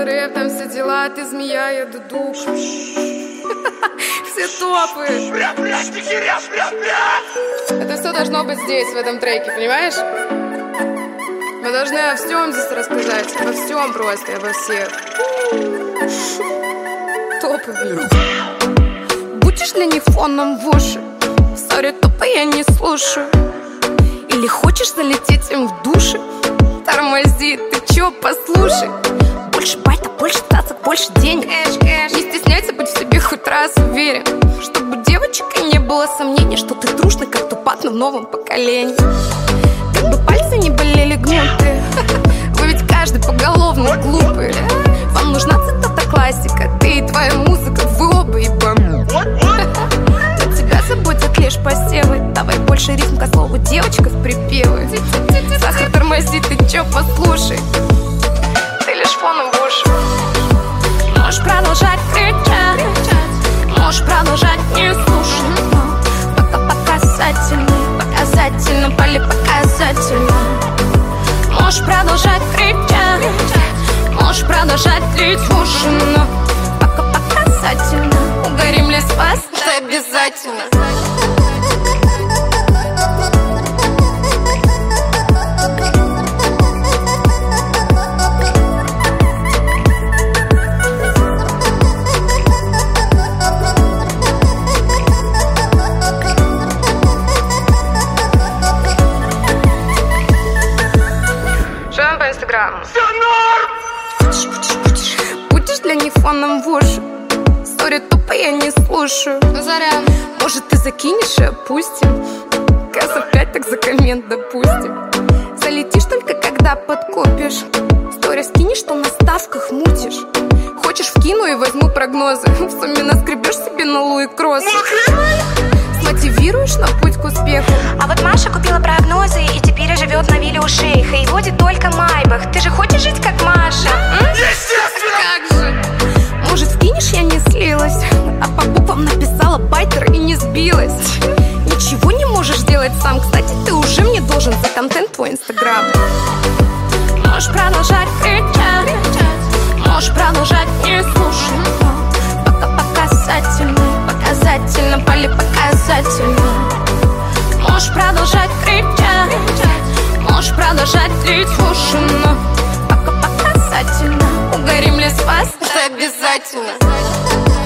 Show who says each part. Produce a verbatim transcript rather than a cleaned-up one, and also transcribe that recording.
Speaker 1: рэп, там все дела, ты змея, я дудук. Все топы. Это все должно быть здесь, в этом треке, понимаешь? Мы должны о всем здесь рассказать. Обо всем просто, обо всех. Топы, блин.
Speaker 2: Будешь для них фоном в уши? Сори, тупо я не слушаю. Или хочешь залететь им в души? Тормози, ты чё, послушай. Больше байта, больше цацок, больше денег. Не стесняйся, будь в себе хоть раз уверен. Чтобы у девочек и не было сомнений, что ты трушный, как Тупак, но в новом поколении. Как бы пальцы не болели гнутые. Вы ведь каждый поголовно глупый. Вам нужна цитата классика. Ты и твоя музыка, вы оба ебану. Про тебя заботят лишь посевы. Давай больше рифм ко слову девочка в припевы. Сахар, тормози, ты чё, послушай. Ты лишь фоном в уши. Можешь продолжать кричать, можешь продолжать не слушать, но пока показательно, показательно, поли показательно. Можешь продолжать кричать, можешь продолжать лить в уши, но пока показательно. Угорим ли с вас, это обязательно.
Speaker 1: Все норм!
Speaker 2: Будешь для них фоном в уши? Сори, тупо я не слушаю.
Speaker 1: Заря.
Speaker 2: Может, ты закинешь и опустим? Касса пять, так за коммент допустим. Залетишь только когда подкупишь. Стори скинешь, что на ставках мутишь. Хочешь, вкину и возьму прогнозы. В сумме наскребешь себе на Луи Кросс. Мотивируешь на путь к успеху.
Speaker 3: А вот Маша купила прогнозы и теперь живет на вилле у шейха и водит только Майбах. Ты же хочешь жить как Маша? М?
Speaker 1: Естественно!
Speaker 2: Как же? Может, скинешь, я не слилась, а по буквам написала байтер и не сбилась. Ничего не можешь сделать сам. Кстати, ты уже мне должен за контент твой инстаграм. Можешь продолжать кричать, можешь продолжать не слушать, но пока показательно, показательно, поли показательно. Можешь продолжать кричать, можешь продолжать лить в уши, но пока показательно. Угорим ли с вас, это обязательно.